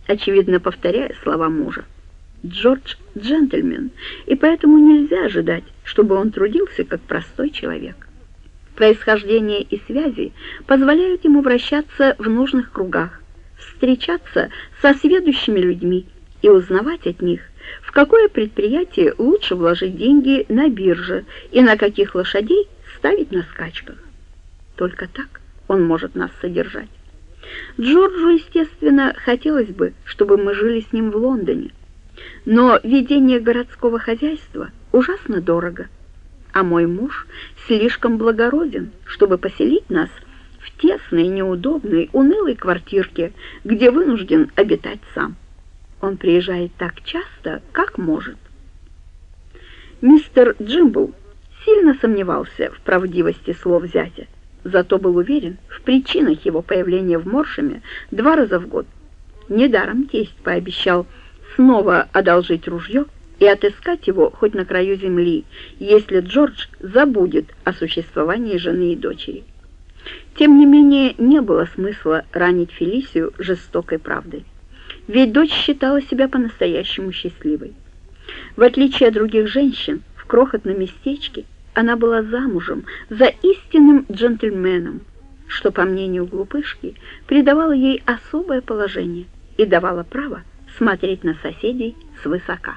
очевидно повторяя слова мужа. Джордж — джентльмен, и поэтому нельзя ожидать, чтобы он трудился как простой человек. Происхождение и связи позволяют ему вращаться в нужных кругах, встречаться со сведущими людьми и узнавать от них, в какое предприятие лучше вложить деньги на бирже и на каких лошадей ставить на скачках. Только так он может нас содержать. Джорджу, естественно, хотелось бы, чтобы мы жили с ним в Лондоне, но ведение городского хозяйства ужасно дорого, а мой муж слишком благороден, чтобы поселить нас в тесной, неудобной, унылой квартирке, где вынужден обитать сам. Он приезжает так часто, как может. Мистер Джимбл сильно сомневался в правдивости слов зятя, зато был уверен в причинах его появления в Моршеме 2 раза в год. Недаром тесть пообещал снова одолжить ружье и отыскать его хоть на краю земли, если Джордж забудет о существовании жены и дочери. Тем не менее, не было смысла ранить Фелисию жестокой правдой, ведь дочь считала себя по-настоящему счастливой. В отличие от других женщин, в крохотном местечке она была замужем за истинным джентльменом, что, по мнению глупышки, придавало ей особое положение и давало право смотреть на соседей свысока.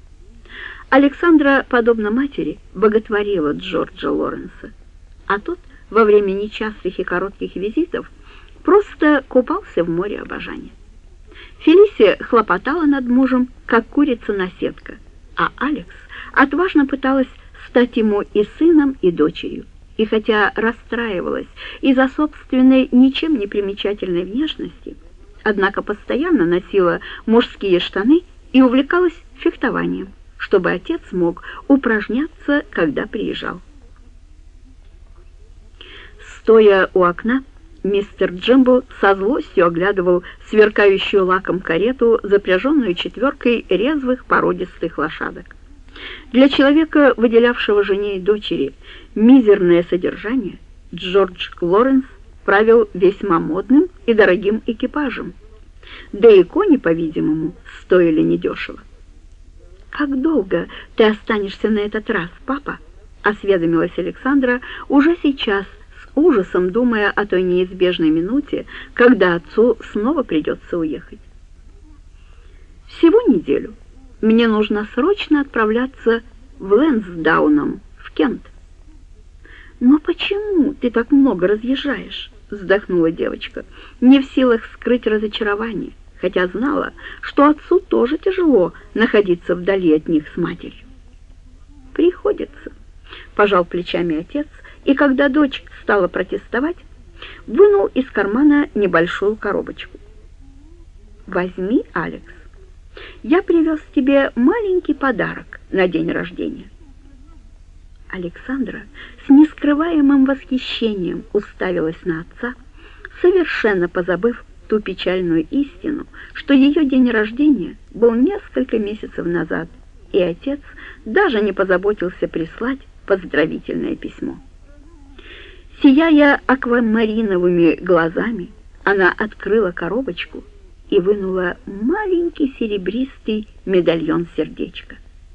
Александра, подобно матери, боготворила Джорджа Лоренса, а тот во время нечастых и коротких визитов просто купался в море обожания. Фелисия хлопотала над мужем, как курица-наседка, а Алекс отважно пыталась стать ему и сыном, и дочерью, и хотя расстраивалась из-за собственной ничем не примечательной внешности, однако постоянно носила мужские штаны и увлекалась фехтованием, чтобы отец мог упражняться, когда приезжал. Стоя у окна, мистер Джимбл со злостью оглядывал сверкающую лаком карету, запряженную 4 резвых породистых лошадок. Для человека, выделявшего жене и дочери мизерное содержание, Джордж Лоренс правил весьма модным и дорогим экипажем, да и кони, по-видимому, стоили недешево. «Как долго ты останешься на этот раз, папа?» — осведомилась Александра уже сейчас, с ужасом думая о той неизбежной минуте, когда отцу снова придется уехать. «Всего неделю. Мне нужно срочно отправляться в Лэнсдауном, в Кент». «Но почему ты так много разъезжаешь?» — вздохнула девочка, не в силах скрыть разочарование, хотя знала, что отцу тоже тяжело находиться вдали от них с матерью. «Приходится», — пожал плечами отец, и когда дочь стала протестовать, вынул из кармана небольшую коробочку. «Возьми, Алекс, я привез тебе маленький подарок на день рождения». Александра с нескрываемым восхищением уставилась на отца, совершенно позабыв ту печальную истину, что ее день рождения был несколько месяцев назад, и отец даже не позаботился прислать поздравительное письмо. Сияя аквамариновыми глазами, она открыла коробочку и вынула маленький серебристый медальон-сердечко.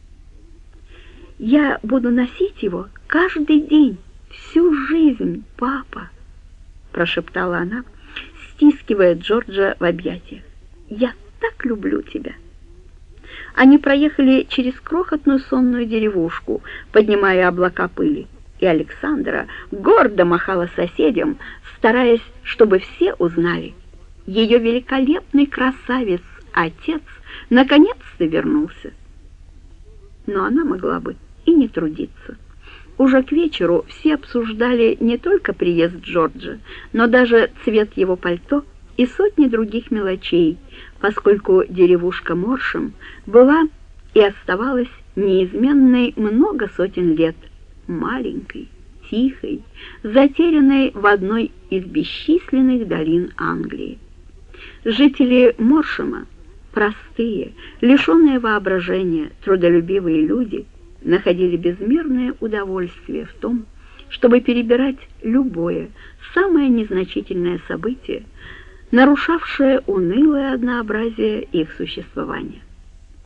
«Я буду носить его каждый день, всю жизнь, папа», — прошептала она, стискивая Джорджа в объятиях. «Я так люблю тебя». Они проехали через крохотную сонную деревушку, поднимая облака пыли, и Александра гордо махала соседям, стараясь, чтобы все узнали. Ее великолепный красавец-отец наконец-то вернулся. Но она могла бы и не трудиться. Уже к вечеру все обсуждали не только приезд Джорджа, но даже цвет его пальто и сотни других мелочей, поскольку деревушка Моршем была и оставалась неизменной много сотен лет, маленькой, тихой, затерянной в одной из бесчисленных долин Англии. Жители Моршема, простые, лишенные воображения, трудолюбивые люди, находили безмерное удовольствие в том, чтобы перебирать любое, самое незначительное событие, нарушавшее унылое однообразие их существования.